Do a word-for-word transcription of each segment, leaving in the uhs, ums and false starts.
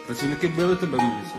Працівники били тебе на вулиці?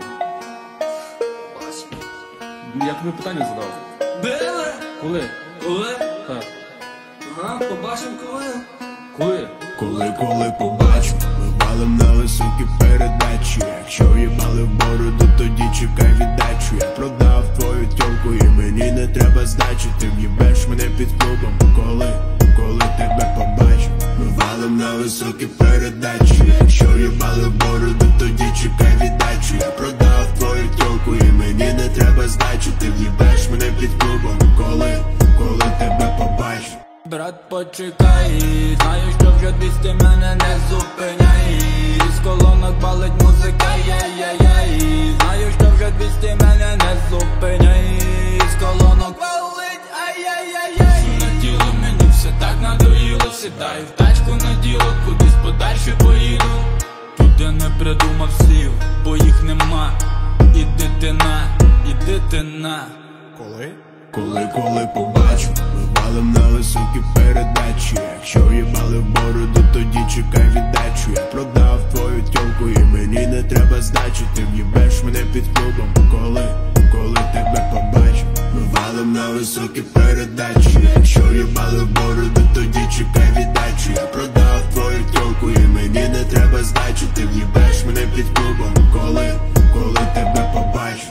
Я тобі питання задав. Били? Коли? Коли? Так. Ага, побачим коли. Коли? Коли, коли побачу, ми валим на високі передачі. Якщо їбали в бороду, тоді чекай віддачу. Я продав твою тьомку і мені не треба здачі. Ти в'їбеш мене під клубом. Коли, коли тебе побачу, ми валим на високі передачі. Якщо їбали в бороду, тоді чекай віддачу. Я продав твою тьомку і мені не треба здачі. Ти в'їбеш мене під клубом. Коли, коли тебе побачу. Брат, почекай, знаю, що вже двісті мене не зупиняй. З колонок балить музика, яй-яй-яй. Знаю, що вже двісті мене не зупиняй. З колонок балить, ай-яй-яй-яй. На тіло мені все так надоїло. Сідаю в тачку на діло, кудись подальше поїду. Тут я не придумав слів, бо їх нема. Іди ти на, іди ти на. Коли? Коли, коли побачу, ми валим на високі передачі. Якщо їбали в бороду, тоді чекай віддачу. Я продав твою тьомку і мені не треба здачі. Ти в'їбеш мене під клубом. Коли, коли тебе побачу, ми валим на високі передачі. Якщо їбали в бороду, тоді чекай віддачу. Я продав твою тьомку і мені не треба здачі. Ти в'їбеш мене під клубом. Коли, коли тебе побачу.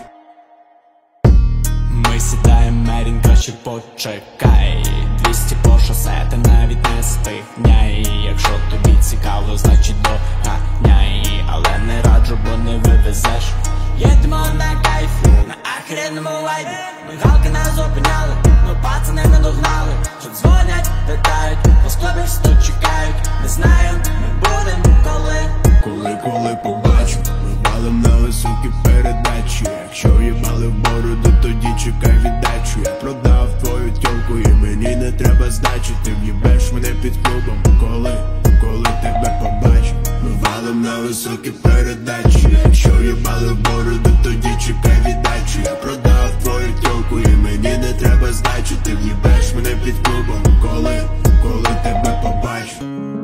Ми сідаєм, Мерін, краще почекай. Двісті по шосе, ти навіть не стигняй. Якщо тобі цікаво, значить доганяй. Але не раджу, бо не вивезеш. Їдемо на кайфі, на ахеренному вайбі. Мигалки нас зупиняли, но пацани не догнали. Що дзвонять, питають, по склобі сто чекають. Не знаю, ми будем коли. Коли, коли побачу, ми валим на високі передачі. Якщо їбали в бороду, тоді чекай віддачу. Я продав твою тьомку і мені не треба здачі. Ти в'їбеш мене під клубом. Коли, коли тебе побачу, ми валим на високі передачі. Якщо їбали в бороду, тоді чекай віддачу. Я продав твою тьомку і мені не треба здачі. Ти в'їбеш мене під клубом. Коли, коли тебе побачу.